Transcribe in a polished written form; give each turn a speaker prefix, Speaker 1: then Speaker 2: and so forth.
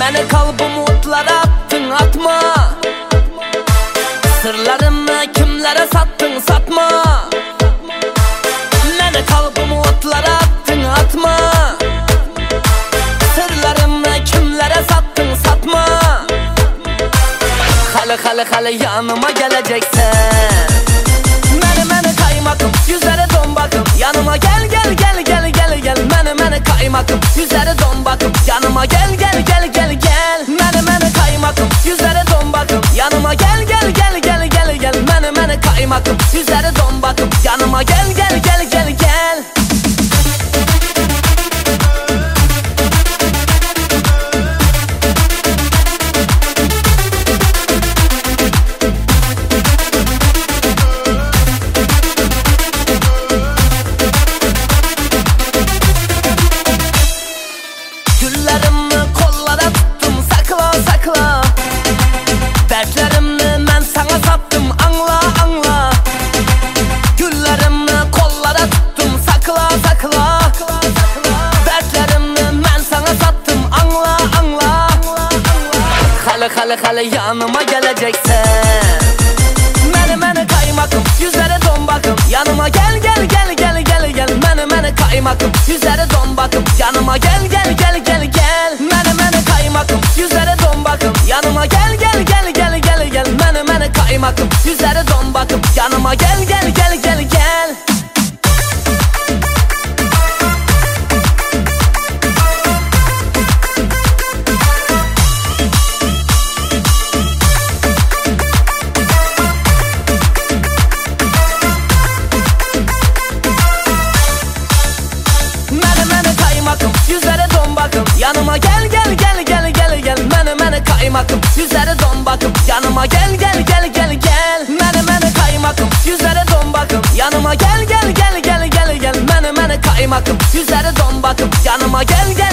Speaker 1: Beni kalbim otlara attın, atma. Sırlarımı kimlere sattın, satma. Beni kalbim otlara attın, atma. Sırlarımı kimlere sattın, satma. Hale yanıma geleceksin. Mene kaymakım, yüzlere don bakım. Yanıma gel Mene kaymakım, yüzlere don bakım. Yanıma gel Mene kaymakım, yüzlere don bakım. Yanıma gel Mene kaymakım, yüzlere don bakım. Yanıma gel Güllerimi kollara tuttum, sakla sakla. Dertlerimi ben sana sattım, anla anla. Güllerimi kollara tuttum, sakla sakla. Dertlerimi ben sana sattım, anla anla. Hale yanıma geleceksin. Mene kaymakım, yüzlere don bakım. Yanıma gel Mene kaymakım, yüzlere don bakım. Yanıma gel Mene kaymakım, yüzlere don bakım. Yanıma gel Mene kaymakım, yüzlere don bakım. Yanıma gel yüzlere don bakım. Yanıma gel Mene kaymakım, yüzlere don bakım. Yanıma gel Mene kaymakım, yüzlere don bakım. Yanıma gel Mene kaymakım, yüzlere don bakım. Yanıma gel